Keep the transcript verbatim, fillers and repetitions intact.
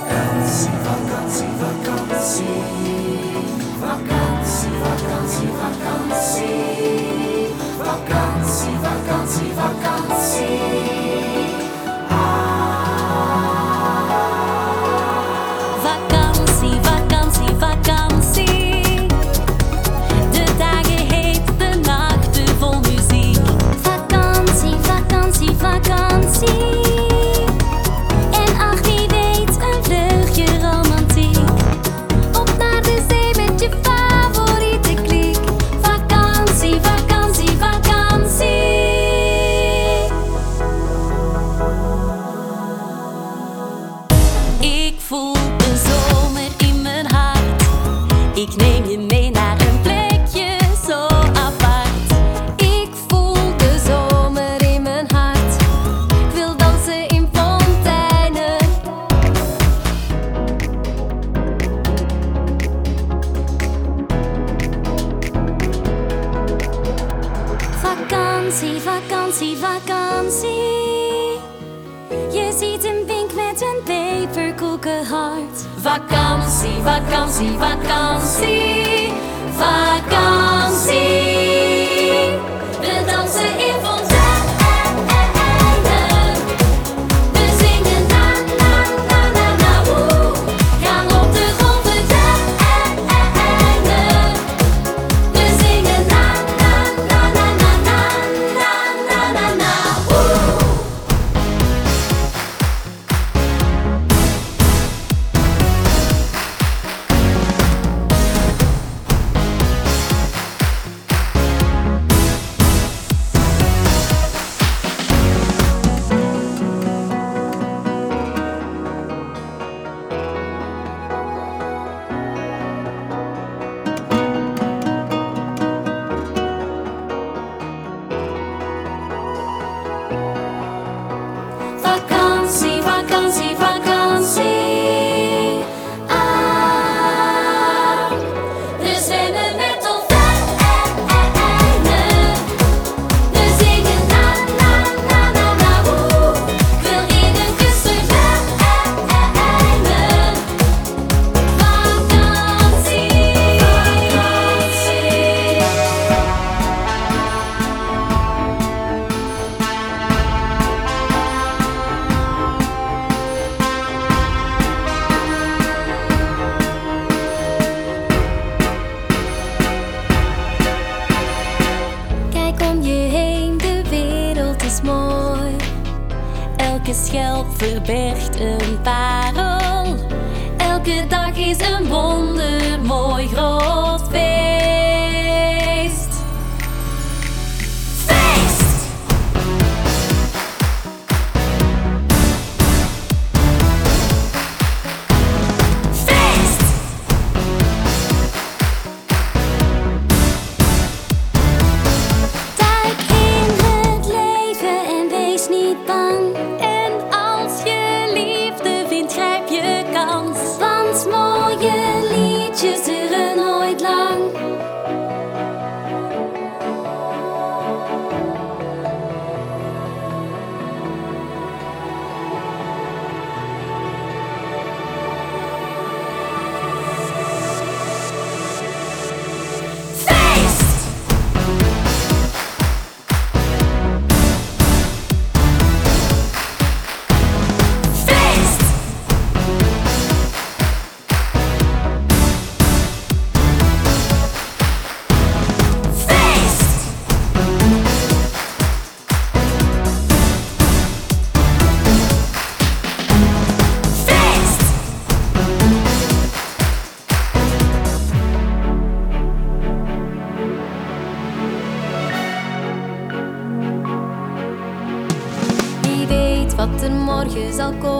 Vakantie, vakantie, vakantie. Vakantie, vakantie, vakantie. Vakantie, vakantie, vakantie. Vakantie, vakantie, vakantie. De dagen heet, de nachten vol muziek. Vakantie, vakantie, vakantie. En ach, wie weet, een vleugje romantiek. Op naar de zee met je favoriete kliek. Vakantie, vakantie, vakantie. Ik voel de zomer in mijn hart. Ik neem je mee naar een plekje zo apart. Ik voel de zomer in mijn hart. Ik wil dansen in fonteinen. Vakantie, vakantie, vakantie. Je ziet een wink met een peperkoekenhart. Vakantie, vakantie, vakantie. Vakantie. We dansen in fonteinen. We zingen na, na, na, na, na, woe. Gaan op de golven deinen. We zingen na, na, na, na, na, na, na, na, na, na, woe. Vakantie, vakantie, vakantie. Ah, we zwemmen met dolfijnen. We zingen na, na, na, na, na, woe. Ik wil in een kus verdwijnen. Vakantie, Kijk om je heen, de wereld is mooi. elke schelp verbergt een parel. Elke dag is een wondermooi groot feest. Feest! Feest! Duik in het leven en wees niet bang. En als je liefde vindt, grijp je kans. Want mooie liedjes duren nooit lang. Feest! Feest! Feest! Feest! Wie weet wat er morgen zal komen.